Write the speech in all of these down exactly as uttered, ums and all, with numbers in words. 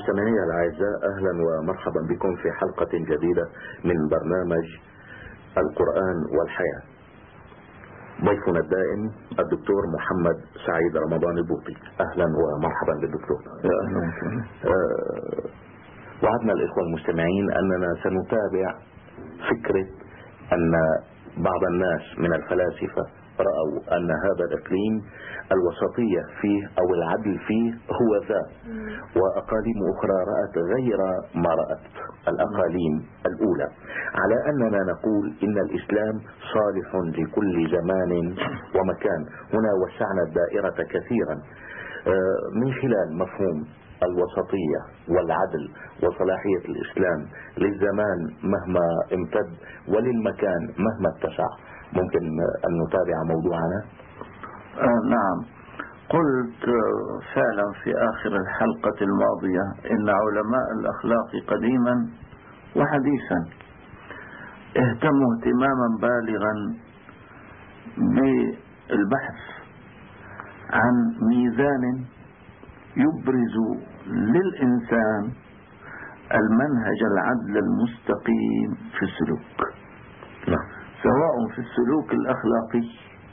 مستمعي الأعزاء، أهلا ومرحبا بكم في حلقة جديدة من برنامج القرآن والحياة. ضيفنا الدائم الدكتور محمد سعيد رمضان البوطي. أهلا ومرحبا بالدكتور. أهلا. أه وعدنا الإخوة المستمعين أننا سنتابع فكرة أن بعض الناس من الفلاسفة رأوا أن هذا الإقليم الوسطية فيه أو العدل فيه هو ذا، وأقاليم أخرى رأت غير ما رأت الأقاليم الأولى، على أننا نقول إن الإسلام صالح لكل زمان ومكان. هنا وسعنا الدائرة كثيرا من خلال مفهوم الوسطية والعدل وصلاحية الإسلام للزمان مهما امتد وللمكان مهما اتسع. ممكن أن نتابع موضوعنا؟ آه نعم، قلت فعلا في آخر الحلقة الماضية إن علماء الأخلاق قديما وحديثا اهتموا اهتماما بالغا بالبحث عن ميزان يبرز للإنسان المنهج العدل المستقيم في السلوك، نعم. سواء في السلوك الأخلاقي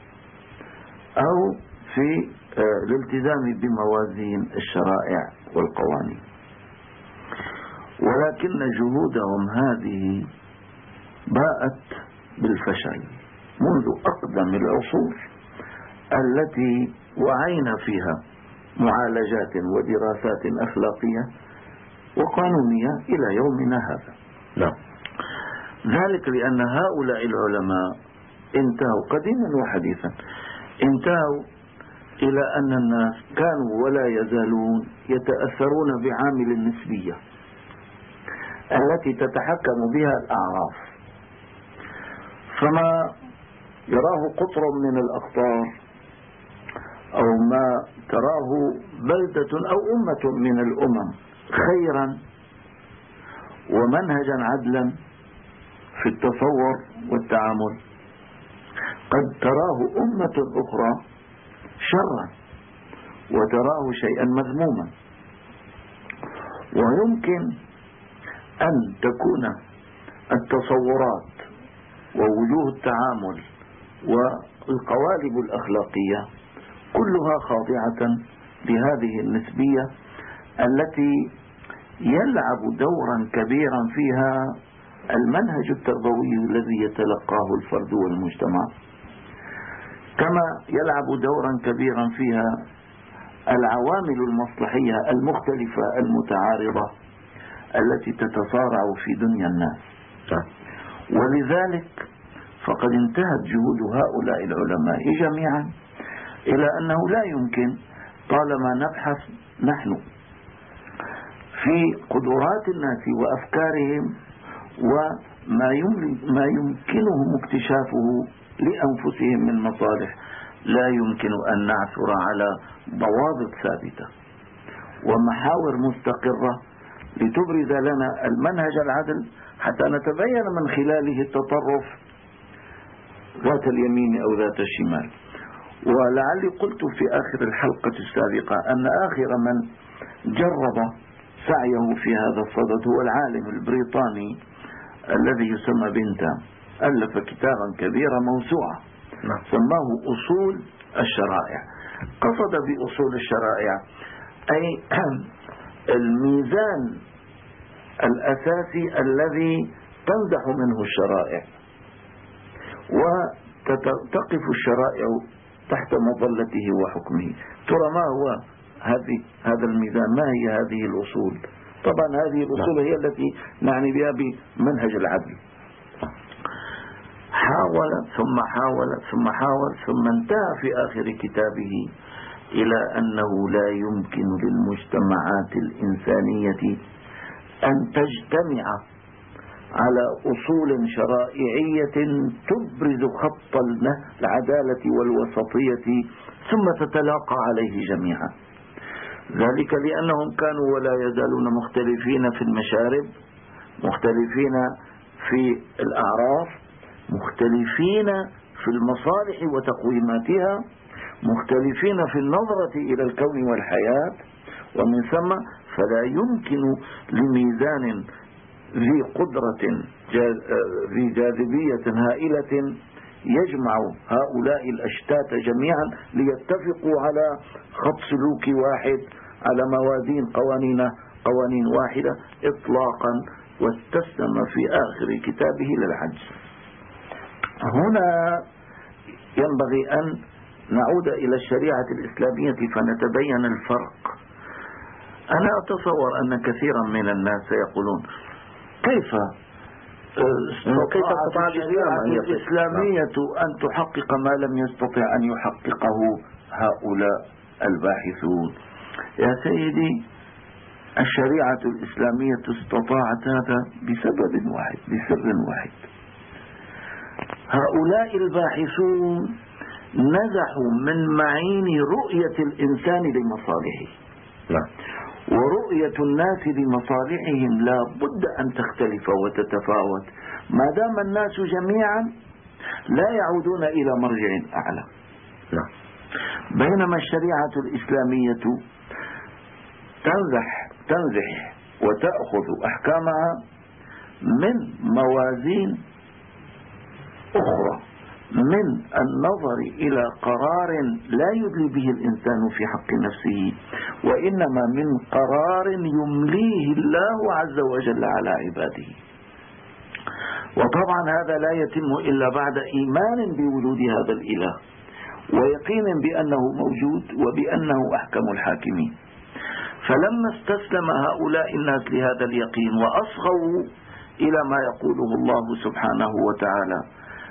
أو في الالتزام بموازين الشرائع والقوانين. ولكن جهودهم هذه باءت بالفشل منذ أقدم العصور التي وعينا فيها معالجات ودراسات أخلاقية وقانونية إلى يومنا هذا. نعم. ذلك لأن هؤلاء العلماء انتهوا قديما وحديثا انتهوا إلى أن الناس كانوا ولا يزالون يتأثرون بعامل النسبية التي تتحكم بها الأعراف، فما يراه قطر من الأقطار أو ما تراه بلدة أو أمة من الأمم خيرا ومنهجا عدلا في التصور والتعامل، قد تراه أمة أخرى شرا وتراه شيئا مذموما. ويمكن أن تكون التصورات ووجوه التعامل والقوالب الأخلاقية كلها خاضعة لهذه النسبية التي يلعب دورا كبيرا فيها المنهج التربوي الذي يتلقاه الفرد والمجتمع، كما يلعب دورا كبيرا فيها العوامل المصلحية المختلفة المتعارضة التي تتصارع في دنيا الناس. ولذلك فقد انتهت جهود هؤلاء العلماء جميعا إلى أنه لا يمكن طالما نبحث نحن في قدرات الناس وأفكارهم وما يمكنهم اكتشافه لأنفسهم من مصالح، لا يمكن أن نعثر على ضوابط ثابتة ومحاور مستقرة لتبرز لنا المنهج العدل حتى نتبين من خلاله التطرف ذات اليمين أو ذات الشمال. ولعلي قلت في آخر الحلقة السابقة أن آخر من جرب سعيه في هذا الصدد هو العالم البريطاني الذي يسمى بنتام، ألف كتابا كبيرا موسوعة سماه أصول الشرائع. قصد بأصول الشرائع أي الميزان الأساسي الذي تمدح منه الشرائع وتقف الشرائع تحت مظلته وحكمه. ترى ما هو هذه هذا الميزان؟ ما هي هذه الأصول؟ طبعا هذه الأصول هي التي نعني بها بمنهج العدل. حاول ثم حاول ثم حاول ثم انتهى في آخر كتابه إلى أنه لا يمكن للمجتمعات الإنسانية أن تجتمع على أصول شرائعية تبرز خط العدالة والوسطية ثم تتلاقى عليه جميعا. ذلك لأنهم كانوا ولا يزالون مختلفين في المشارب، مختلفين في الأعراف، مختلفين في المصالح وتقويماتها، مختلفين في النظرة إلى الكون والحياة، ومن ثم فلا يمكن لميزان ذي قدرة ذي جاذبية هائلة يجمع هؤلاء الأشتات جميعا ليتفقوا على خط سلوك واحد، على موازين قوانين قوانين واحدة إطلاقا، واستسلم في آخر كتابه للعجز. هنا ينبغي أن نعود إلى الشريعة الإسلامية فنتبين الفرق. أنا أتصور أن كثيرا من الناس يقولون كيف استطاعت الشريعة الإسلامية أن تحقق ما لم يستطع أن يحققه هؤلاء الباحثون. يا سيدي، الشريعة الإسلامية استطاعت هذا بسبب واحد، بسر واحد. هؤلاء الباحثون نزحوا من معين رؤية الإنسان لمصالحه، ورؤية الناس لمصالحهم لا بد أن تختلف وتتفاوت ما دام الناس جميعا لا يعودون إلى مرجع أعلى. بينما الشريعة الإسلامية تنزح تنزح وتأخذ أحكامها من موازين أخرى، من النظر إلى قرار لا يدلي به الإنسان في حق نفسه، وإنما من قرار يمليه الله عز وجل على عباده. وطبعا هذا لا يتم إلا بعد إيمان بوجود هذا الإله ويقين بأنه موجود وبأنه أحكم الحاكمين. فلما استسلم هؤلاء الناس لهذا اليقين وأصغوا إلى ما يقوله الله سبحانه وتعالى،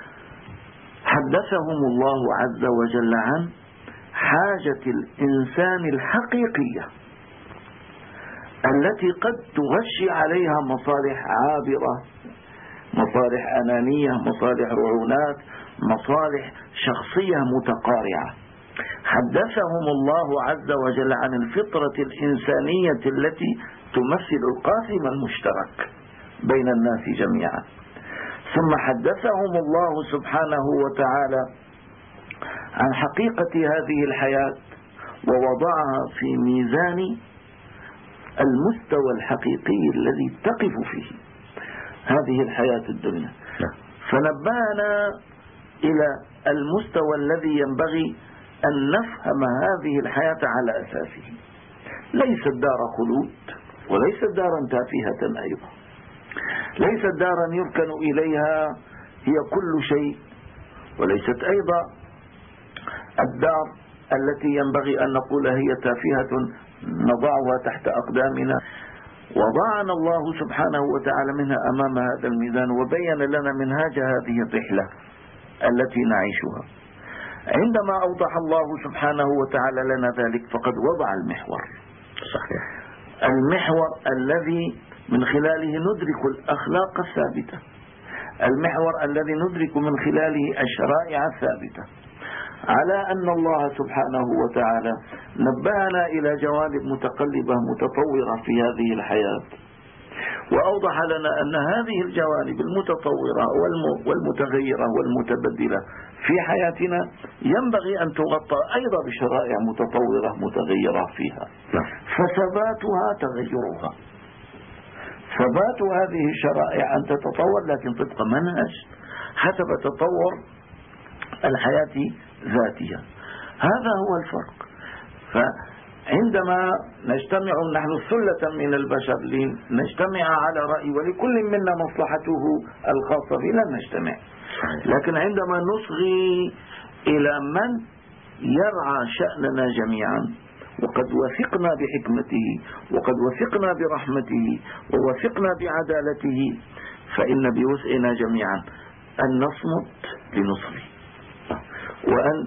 حدثهم الله عز وجل عن حاجة الإنسان الحقيقية التي قد تغشي عليها مصالح عابرة، مصالح أنانية، مصالح رعونات، مصالح شخصية متقارعة. حدثهم الله عز وجل عن الفطرة الإنسانية التي تمثل القاسم المشترك بين الناس جميعا. ثم حدثهم الله سبحانه وتعالى عن حقيقة هذه الحياة ووضعها في ميزان المستوى الحقيقي الذي تقف فيه هذه الحياة الدنيا، فنبهنا إلى المستوى الذي ينبغي أن نفهم هذه الحياة على أساسه. ليست دار خلود وليست دارا تافهة أيضا، ليست دارا يركن إليها هي كل شيء، وليست أيضا الدار التي ينبغي أن نقول هي تافهة نضعها تحت أقدامنا. وضعنا الله سبحانه وتعالى منها أمام هذا الميزان وبين لنا منهاج هذه الرحلة التي نعيشها. عندما أوضح الله سبحانه وتعالى لنا ذلك فقد وضع المحور. صحيح. المحور الذي من خلاله ندرك الأخلاق الثابتة، المحور الذي ندرك من خلاله الشرائع الثابتة، على أن الله سبحانه وتعالى نبهنا إلى جوانب متقلبة متطورة في هذه الحياة، وأوضح لنا أن هذه الجوانب المتطورة والمتغيرة والمتبدلة في حياتنا ينبغي أن تغطى أيضا بشرائع متطورة متغيرة فيها، فثباتها تغيرها. ثبات هذه الشرائع أن تتطور لكن طبق منهج حسب تطور الحياة ذاتها. هذا هو الفرق. فعندما نجتمع نحن ثلة من البشر لنجتمع على رأي ولكل منا مصلحته الخاصة به لن نجتمع، لكن عندما نصغي إلى من يرعى شأننا جميعا وقد وثقنا بحكمته وقد وثقنا برحمته ووثقنا بعدالته، فإن بوسعنا جميعا أن نصمت لنصلي، وأن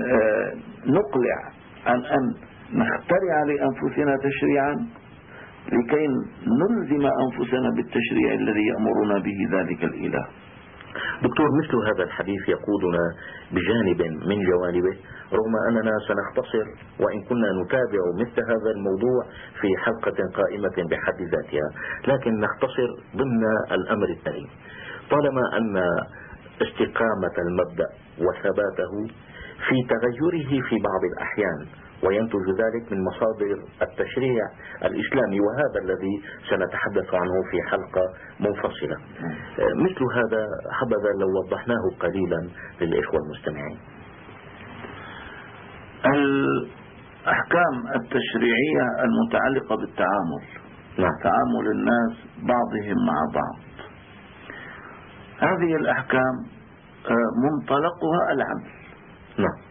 نقلع عن أن نخترع لأنفسنا تشريعا لكي نلزم أنفسنا بالتشريع الذي يأمرنا به ذلك الإله. دكتور، مثل هذا الحديث يقودنا بجانب من جوانبه، رغم أننا سنختصر وإن كنا نتابع مثل هذا الموضوع في حلقة قائمة بحد ذاتها، لكن نختصر ضمن الأمر الثاني. طالما أن استقامة المبدأ وثباته في تغيره في بعض الأحيان وينتج ذلك من مصادر التشريع الإسلامي، وهذا الذي سنتحدث عنه في حلقة منفصلة. مثل هذا حبذا لو وضحناه قليلا للإخوة المستمعين. الأحكام التشريعية المتعلقة بالتعامل، نعم. تعامل الناس بعضهم مع بعض، هذه الأحكام منطلقها العدل، نعم.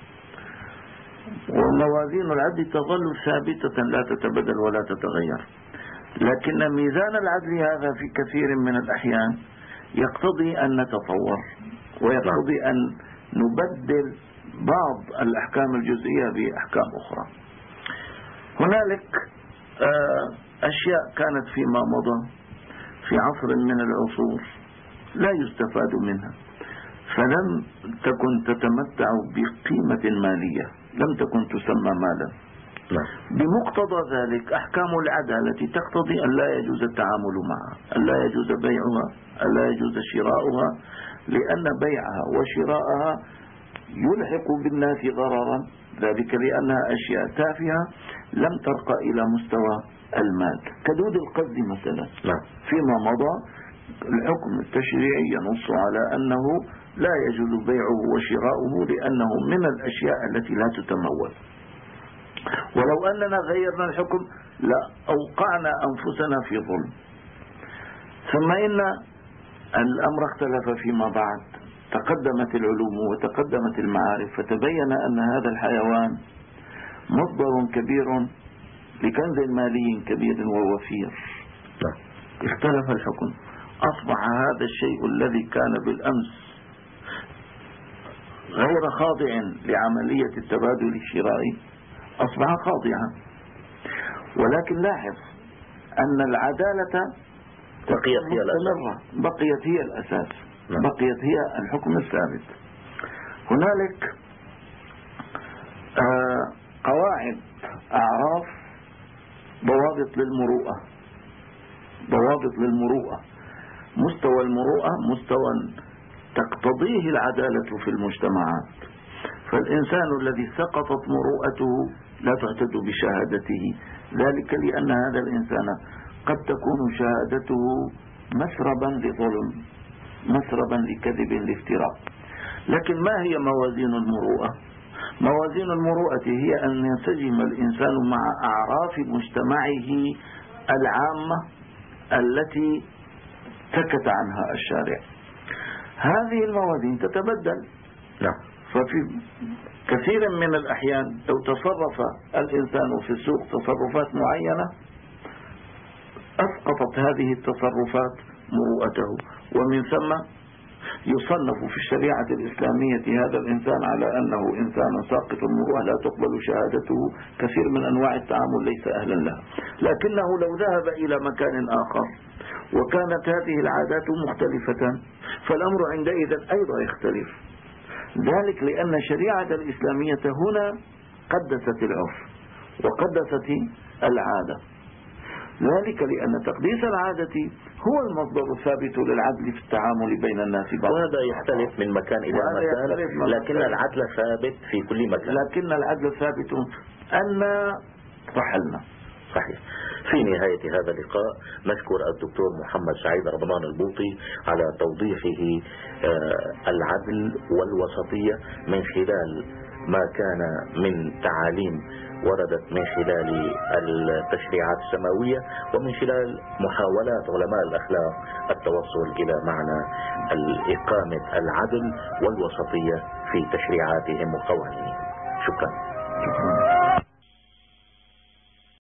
وموازين العدل تظل ثابتة لا تتبدل ولا تتغير، لكن ميزان العدل هذا في كثير من الأحيان يقتضي أن نتطور، ويقتضي أن نبدل بعض الأحكام الجزئية بأحكام أخرى. هنالك أشياء كانت فيما مضى في عصر من العصور لا يستفاد منها، فلم تكن تتمتع بقيمة مالية، لم تكن تسمى مالا. بمقتضى ذلك أحكام العدالة تقتضي أن لا يجوز التعامل معها، أن لا يجوز بيعها، أن لا يجوز شراؤها، لأن بيعها وشراءها يلحق بالناس ضررا، ذلك لأنها أشياء تافهة لم ترقى إلى مستوى المال، كدود القصد مثلا. فيما مضى الحكم التشريعي ينص على أنه لا يجوز بيعه وشراؤه لأنه من الأشياء التي لا تتمول، ولو أننا غيرنا الحكم لا أوقعنا أنفسنا في ظلم. ثم إن الأمر اختلف فيما بعد، تقدمت العلوم وتقدمت المعارف، فتبين أن هذا الحيوان مصدر كبير لكنز مالي كبير ووفير. اختلف الحكم، أصبح هذا الشيء الذي كان بالأمس غير خاضع لعملية التبادل الشرائي أصبح خاضعا. ولكن لاحظ أن العدالة بقيت هي الأساس، بقيت هي الأساس، بقيت هي الحكم الثابت. هنالك آه قواعد، أعراف، ضوابط للمروءة، ضوابط للمروءة. مستوى المروءة مستوى تقتضيه العدالة في المجتمعات، فالإنسان الذي سقطت مروءته لا تعتد بشهادته، ذلك لأن هذا الإنسان قد تكون شهادته مسربا لظلم، مسربا لكذب، لافتراء. لكن ما هي موازين المروءة؟ موازين المروءة هي أن ينسجم الإنسان مع أعراف مجتمعه العامة التي سكت عنها الشارع. هذه الموازين تتبدل. نعم. ففي كثير من الأحيان لو تصرف الإنسان في السوق تصرفات معينة أسقطت هذه التصرفات مروءته، ومن ثم يصنف في الشريعة الإسلامية هذا الإنسان على أنه إنسان ساقط المروءة لا تقبل شهادته، كثير من أنواع التعامل ليس أهلا لها. لكنه لو ذهب إلى مكان آخر وكانت هذه العادات مختلفة فالأمر عندئذ أيضا يختلف، ذلك لأن الشريعة الإسلامية هنا قدست العرف وقدست العادة، ذلك لأن تقديس العادة هو المصدر الثابت للعدل في التعامل بين الناس بعض. وهذا يختلف من مكان إلى مكان، لكن العدل ثابت في كل مكان. لكن العدل ثابت أن رحلنا. صحيح. في نهاية هذا اللقاء نشكر الدكتور محمد سعيد رمضان البوطي على توضيحه العدل والوسطية من خلال ما كان من تعاليم وردت من خلال التشريعات السماوية، ومن خلال محاولات علماء الأخلاق التوصل إلى معنى إقامة العدل والوسطية في تشريعاتهم وقوانينهم. شكرا.